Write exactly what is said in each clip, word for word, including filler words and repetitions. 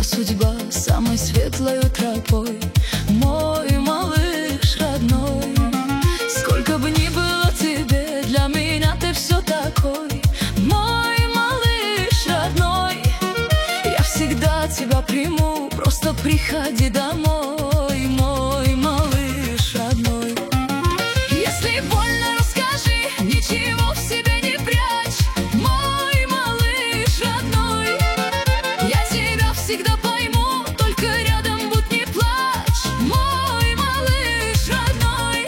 судьба самой светлой тропой. Мой малыш родной, сколько бы ни было тебе, для меня ты все такой. Мой малыш родной, я всегда тебя приму, просто приходи домой. Мой малыш родной, если больно, расскажи, ничего в себе не прячь. Мой малыш родной, я тебя всегда пойму, только рядом будь, не плачь. Мой малыш родной.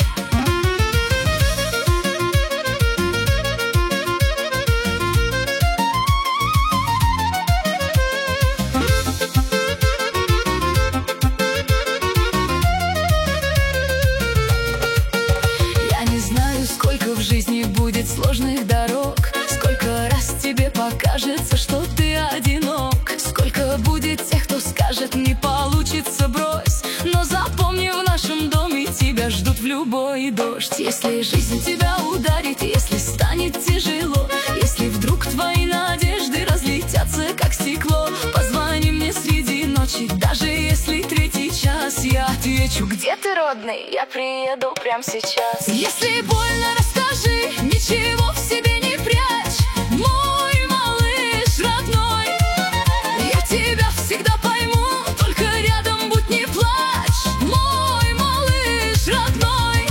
Я не знаю, сколько в жизни будет сложных дорог, сколько раз тебе покажется, что ты одинок, сколько будет тех, кто скажет: не получится, брось. Но запомни, в нашем доме тебя ждут в любой дождь. Если жизнь тебя ударит, если станет тяжело, если вдруг твои надежды разлетятся, как стекло, позвони мне среди ночи, даже если третий час. Я отвечу: где ты, родный? Я приеду прямо сейчас. Если больно, расскажи, ничего в себе не прячь. Мой малыш родной, я тебя всегда пойму, только рядом будь, не плачь. Мой малыш родной.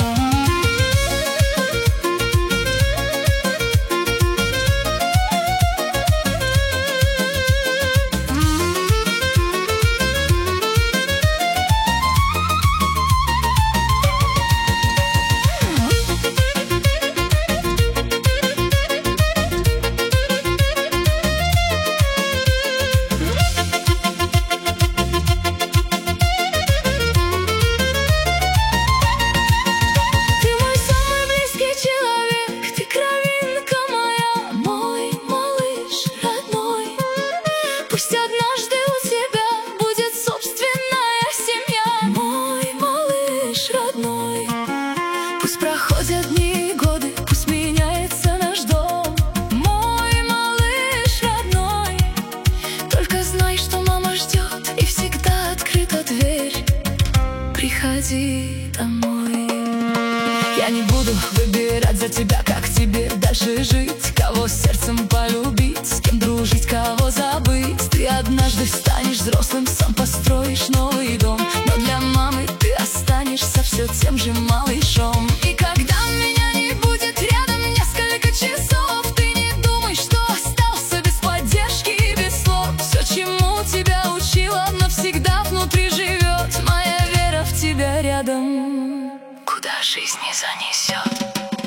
Пусть однажды у тебя будет собственная семья. Мой малыш родной, пусть проходят дни и годы, пусть меняется наш дом. Мой малыш родной, только знай, что мама ждет, и всегда открыта дверь. Приходи домой. Я не буду выбирать за тебя, как тебе дальше жить, кого сердцем полюбить, с кем дружить, кого забыть. Ты однажды станешь взрослым, сам построишь новый дом, но для мамы ты останешься все тем же малышом. И когда меня не будет рядом несколько часов, ты не думай, что остался без поддержки и без слов. Все, чему тебя учила, навсегда внутри живет. Моя вера в тебя рядом, куда жизнь не занесет.